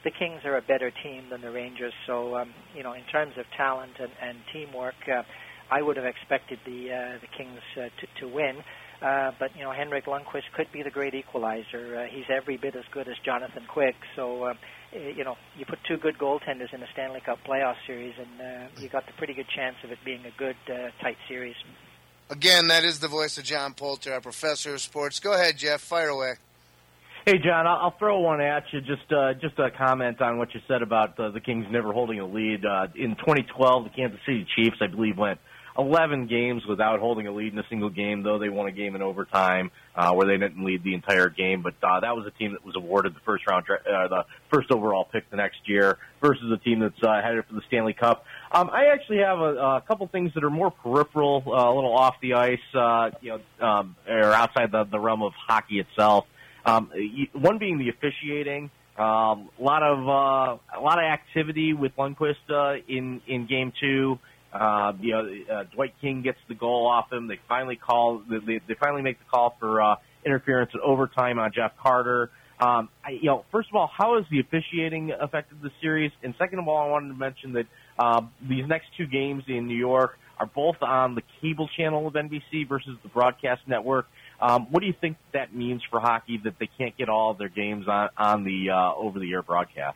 the Kings are a better team than the Rangers. So, um, you know, in terms of talent and, and teamwork, uh, I would have expected the uh, the Kings uh, to, to win. Uh, but, you know, Henrik Lundqvist could be the great equalizer. Uh, he's every bit as good as Jonathan Quick. So, uh, you know, you put two good goaltenders in a Stanley Cup playoff series, and uh, you got the pretty good chance of it being a good, uh, tight series. Again, that is the voice of John Poulter, our professor of sports. Go ahead, Jeff. Fire away. Hey, John, I'll I'll throw one at you. Just uh, just a comment on what you said about uh, the Kings never holding a lead. Uh, in twenty twelve, the Kansas City Chiefs, I believe, went eleven games without holding a lead in a single game, though they won a game in overtime uh, where they didn't lead the entire game. But uh, that was a team that was awarded the first round, uh, the first overall pick the next year versus a team that's uh, headed for the Stanley Cup. Um, I actually have a, a couple things that are more peripheral, uh, a little off the ice, uh, you know, um, or outside the, the realm of hockey itself. Um, one being the officiating. Um, a lot of uh, a lot of activity with Lundqvist uh, in in game two. Uh, you know, uh, Dwight King gets the goal off him. They finally call. They, they finally make the call for uh, interference at overtime on Jeff Carter. Um, I, you know, first of all, how has the officiating affected the series? And second of all, I wanted to mention that uh, these next two games in New York are both on the cable channel of N B C versus the broadcast network. Um, what do you think that means for hockey that they can't get all of their games on, on the uh, over-the-air broadcast?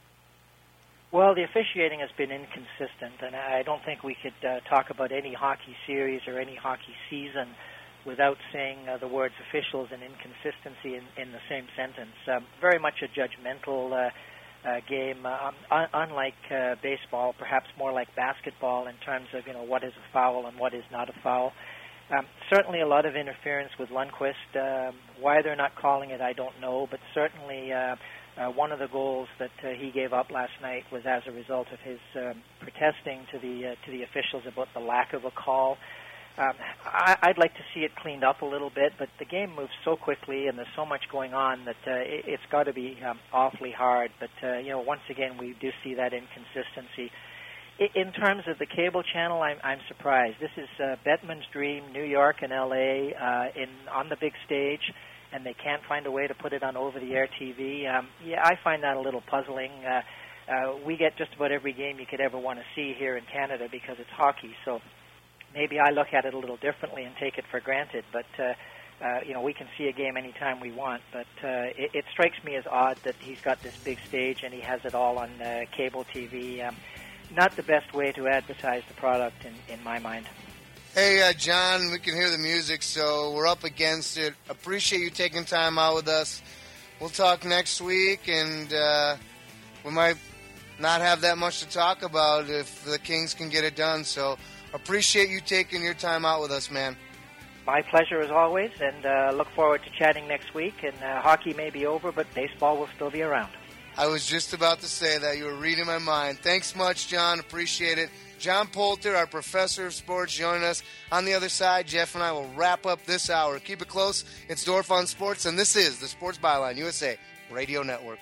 Well, the officiating has been inconsistent, and I don't think we could uh, talk about any hockey series or any hockey season without saying uh, the words officials and inconsistency in, in the same sentence. Um, very much a judgmental uh, uh, game, uh, un- unlike uh, baseball, perhaps more like basketball in terms of, you know, what is a foul and what is not a foul. Um, certainly a lot of interference with Lundqvist. Um, why they're not calling it, I don't know, but certainly uh, uh, one of the goals that uh, he gave up last night was as a result of his um, protesting to the uh, to the officials about the lack of a call. Um, I, I'd like to see it cleaned up a little bit, but the game moves so quickly and there's so much going on that uh, it, it's got to be um, awfully hard. But, uh, you know, once again, we do see that inconsistency. In terms of the cable channel, I'm, I'm surprised. This is uh, Bettman's dream, New York and L A, uh, in on the big stage, and they can't find a way to put it on over-the-air T V. Um, yeah, I find that a little puzzling. Uh, uh, we get just about every game you could ever want to see here in Canada because it's hockey, so maybe I look at it a little differently and take it for granted. But, uh, uh, you know, we can see a game anytime we want, but uh, it, it strikes me as odd that he's got this big stage and he has it all on uh, cable T V. Um, Not the best way to advertise the product, in, in my mind. Hey, uh, John, we can hear the music, so we're up against it. Appreciate you taking time out with us. We'll talk next week, and uh, we might not have that much to talk about if the Kings can get it done. So appreciate you taking your time out with us, man. My pleasure as always, and uh, look forward to chatting next week. And uh, hockey may be over, but baseball will still be around. I was just about to say that. You were reading my mind. Thanks much, John. Appreciate it. John Poulter, our professor of sports, joining us. On the other side, Jeff and I will wrap up this hour. Keep it close. It's Dorf on Sports, and this is the Sports Byline U S A Radio Network.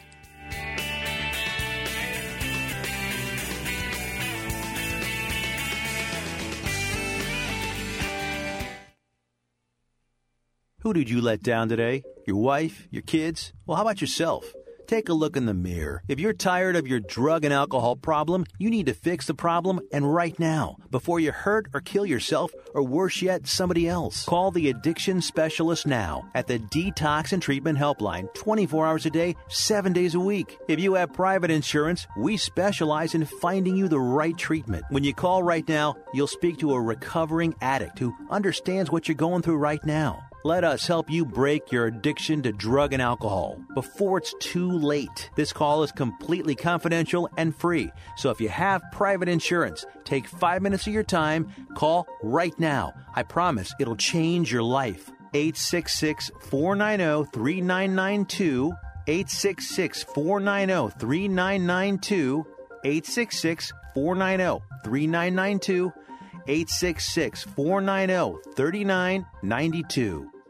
Who did you let down today? Your wife? Your kids? Well, how about yourself? Take a look in the mirror. If you're tired of your drug and alcohol problem, you need to fix the problem, and right now, before you hurt or kill yourself, or worse yet, somebody else. Call the addiction specialist now at the Detox and Treatment Helpline, twenty-four hours a day, seven days a week. If you have private insurance, we specialize in finding you the right treatment. When you call right now, you'll speak to a recovering addict who understands what you're going through right now. Let us help you break your addiction to drug and alcohol before it's too late. This call is completely confidential and free. So if you have private insurance, take five minutes of your time. Call right now. I promise it'll change your life. eight six six, four nine zero, three nine nine two. eight six six, four nine zero, three nine nine two. eight six six, four nine zero, three nine nine two. eight six six, four nine zero, three nine nine two.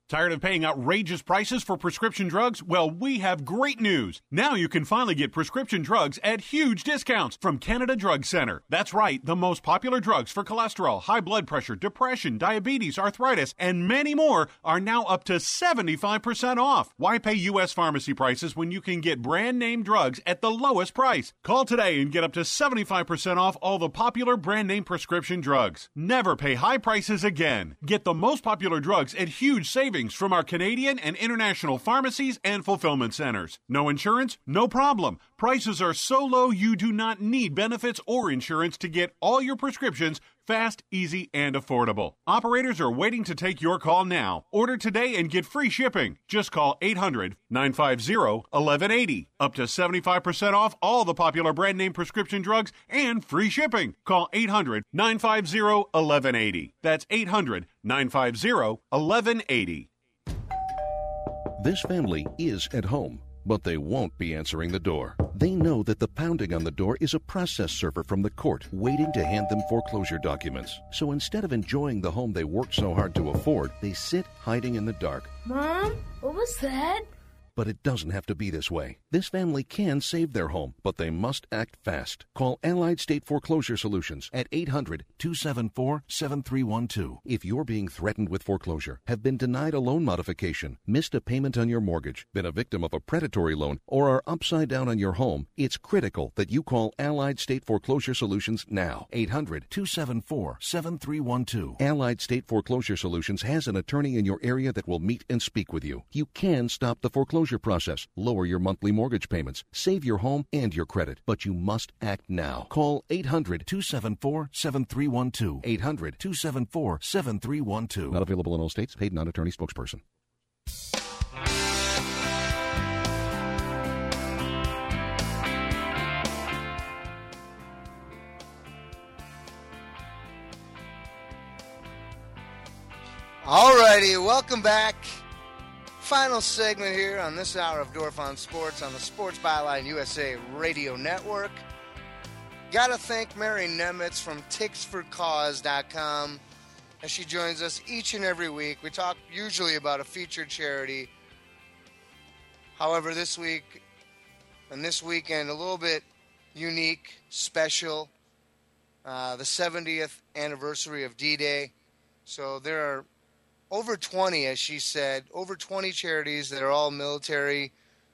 Tired of paying outrageous prices for prescription drugs? Well, we have great news. Now you can finally get prescription drugs at huge discounts from Canada Drug Center. That's right, the most popular drugs for cholesterol, high blood pressure, depression, diabetes, arthritis, and many more are now up to seventy-five percent off. Why pay U S pharmacy prices when you can get brand name drugs at the lowest price? Call today and get up to seventy-five percent off all the popular brand name prescription drugs. Never pay high prices again. Get the most popular drugs at huge savings from our Canadian and international pharmacies and fulfillment centers. No insurance? No problem. Prices are so low you do not need benefits or insurance to get all your prescriptions fast, easy, and affordable. Operators are waiting to take your call now. Order today and get free shipping. Just call eight hundred, nine five zero, one one eight zero. Up to seventy-five percent off all the popular brand name prescription drugs and free shipping. Call eight hundred, nine five zero, one one eight zero. That's eight hundred, nine five zero, one one eight zero. This family is at home, but they won't be answering the door. They know that the pounding on the door is a process server from the court waiting to hand them foreclosure documents. So instead of enjoying the home they worked so hard to afford, they sit hiding in the dark. Mom, what was that? But it doesn't have to be this way. This family can save their home, but they must act fast. Call Allied State Foreclosure Solutions at eight hundred, two seven four, seven three one two. If you're being threatened with foreclosure, have been denied a loan modification, missed a payment on your mortgage, been a victim of a predatory loan, or are upside down on your home, it's critical that you call Allied State Foreclosure Solutions now. eight hundred, two seven four, seven three one two. Allied State Foreclosure Solutions has an attorney in your area that will meet and speak with you. You can stop the foreclosure process, lower your monthly mortgage payments, save your home and your credit, but you must act now. Call eight hundred, two seven four, seven three one two. eight hundred, two seven four, seven three one two. Not available in all states. Paid non-attorney spokesperson. All righty, welcome back. Final segment here on this hour of Dorf on Sports on the Sports Byline U S A Radio Network. Got to thank Mary Nemitz from ticks for cause dot com as she joins us each and every week. We talk usually about a featured charity. However, this week and this weekend, a little bit unique, special. Uh, the seventieth anniversary of D-Day. So there are over twenty, as she said, over twenty charities that are all military,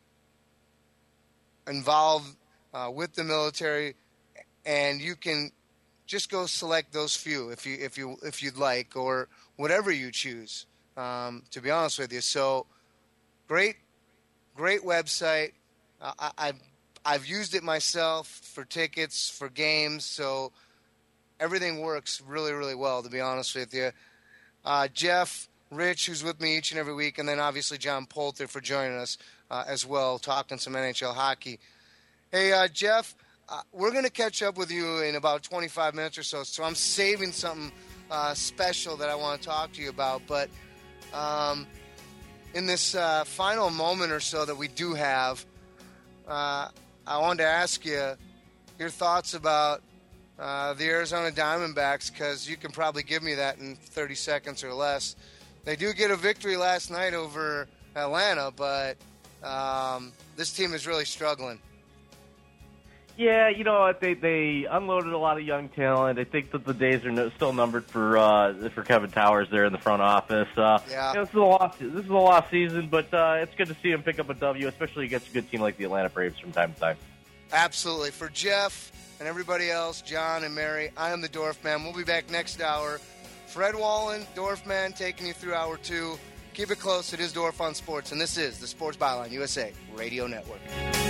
involved uh, with the military, and you can just go select those few if you if you if you'd like, or whatever you choose. Um, to be honest with you, so great, great website. Uh, I, I've I've used it myself for tickets, for games, so everything works really, really well. To be honest with you. Uh, Jeff, Rich, who's with me each and every week, and then obviously John Poulter for joining us uh, as well, talking some N H L hockey. Hey, uh, Jeff, uh, we're going to catch up with you in about twenty-five minutes or so, so I'm saving something uh, special that I want to talk to you about. But um, in this uh, final moment or so that we do have, uh, I wanted to ask you your thoughts about Uh, the Arizona Diamondbacks, because you can probably give me that in thirty seconds or less. They do get a victory last night over Atlanta, but um, this team is really struggling. Yeah, you know, they they unloaded a lot of young talent. I think that the days are no, still numbered for uh, for Kevin Towers there in the front office. Uh, yeah, you know, this is a lost this is a lost season, but uh, it's good to see him pick up a W, especially against a good team like the Atlanta Braves from time to time. Absolutely. For Jeff and everybody else, John and Mary, I am the Dorfman. We'll be back next hour. Fred Wallen, Dorfman, taking you through hour two. Keep it close. It is Dorf on Sports, and this is the Sports Byline U S A Radio Network.